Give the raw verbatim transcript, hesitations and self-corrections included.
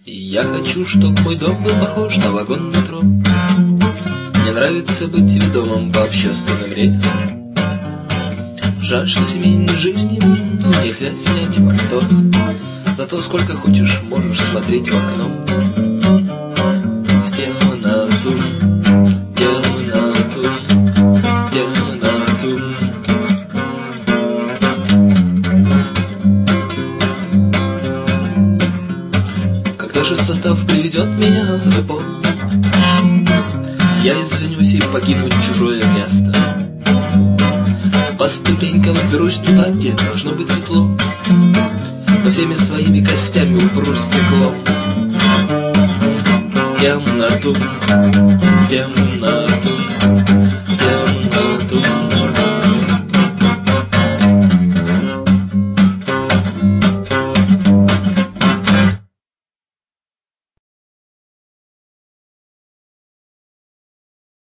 Я хочу, чтоб мой дом был похож на вагон метро. Мне нравится быть ведомым по общественным рельсам. Жаль, что семейной жизни нельзя снять пальто. Зато сколько хочешь можешь смотреть в окно. В темноту, темноту, темноту. Когда же состав привезет меня в депо, я извинюсь и покину чужое место. По ступенькам взберусь туда, где должно быть светло, но всеми своими костями упрусь стеклом. Темноту, темноту.